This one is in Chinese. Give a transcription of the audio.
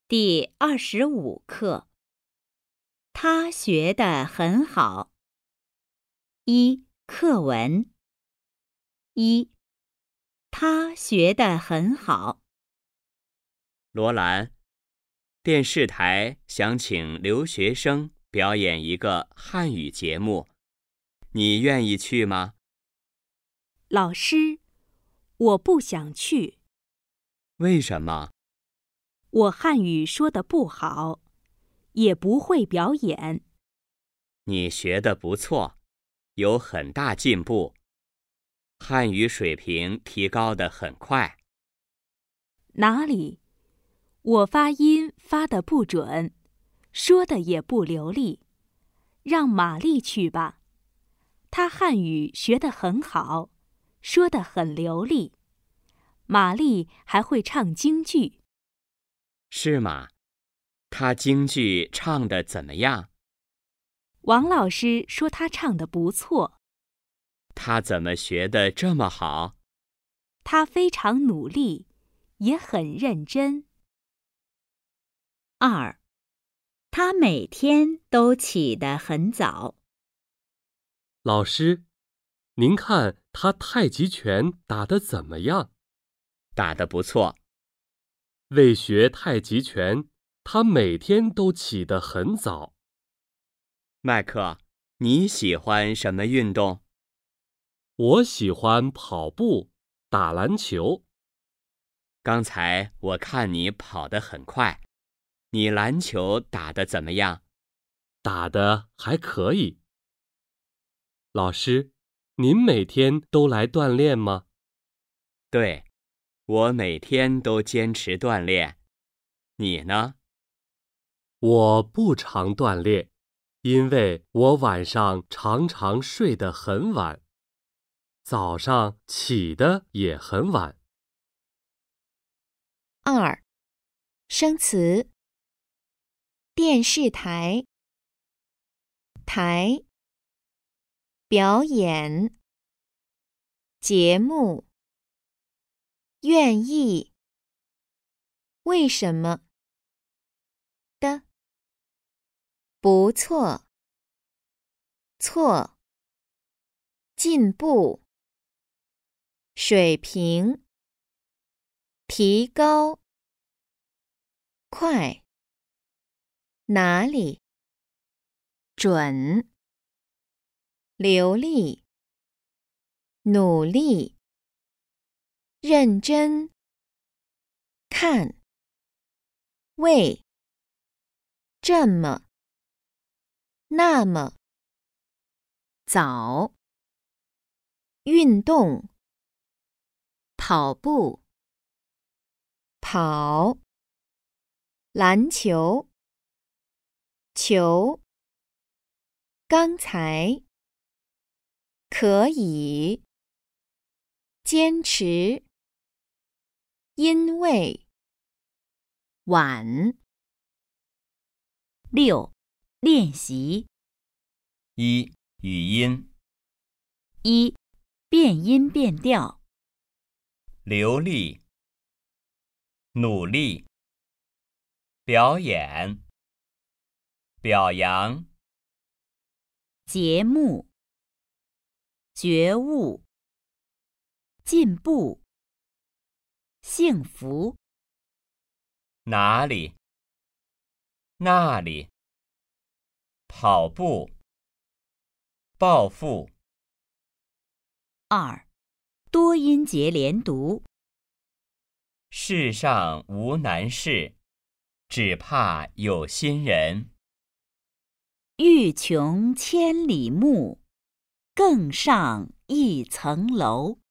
第25课，他学得很好。课文。他学得很好。 罗兰，电视台想请留学生表演一个汉语节目，你愿意去吗？ 老师，我不想去。 为什么？ 我汉语说得不好，也不会表演。 你学得不错，有很大进步，汉语水平提高得很快。 哪里？我发音发得不准，说得也不流利。让玛丽去吧，她汉语学得很好，说得很流利。玛丽还会唱京剧。 是吗？她京剧唱得怎么样？ 王老师说她唱得不错。 她怎么学得这么好？ 她非常努力，也很认真。 他每天都起得很早。 老师，您看他太极拳打得怎么样？ 打得不错。 为学太极拳，他每天都起得很早。 麦克，你喜欢什么运动？ 我喜欢跑步、打篮球。 刚才我看你跑得很快，你篮球打得怎么样？ 打得还可以。老师，您每天都来锻炼吗？ 对，我每天都坚持锻炼。你呢？ 我不常锻炼，因为我晚上常常睡得很晚，早上起得也很晚。 生词：电视台、台、表演、节目、愿意、为什么、的、不错、错、进步、水平、提高、快、哪里、准、流利、努力、认真、看、为、这么、那么、早、运动、跑步、跑、篮球、球、刚才、可以、坚持、因为、晚。 练习。 语音。 变音变调。 流利、努力、表演、表扬、 节目、觉悟、进步、幸福。 哪里、那里、跑步、报复。 多音节连读。 世上无难事，只怕有心人。 欲穷千里目，更上一层楼。